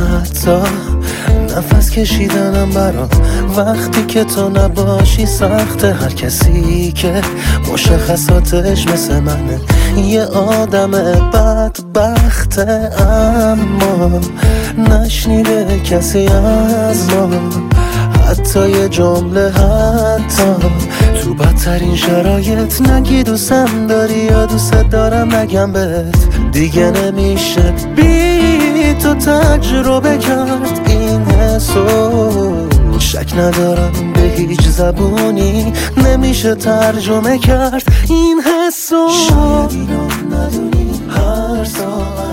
حتی نفس کشیدنم برام وقتی که تو نباشی سخته. هر کسی که مشخصاتش مثل منه یه آدم بدبخته، اما نشنیده کسی از ما حتی یه جمله، حتی تو بدترین شرایط نگی دوستم داری یا دوست دارم نگم بهت. دیگه نمیشه بی تو تجربه کرد این حسو، شک ندارم به هیچ زبونی نمیشه ترجمه کرد این حسو. شاید اینو ندونی هر ساعت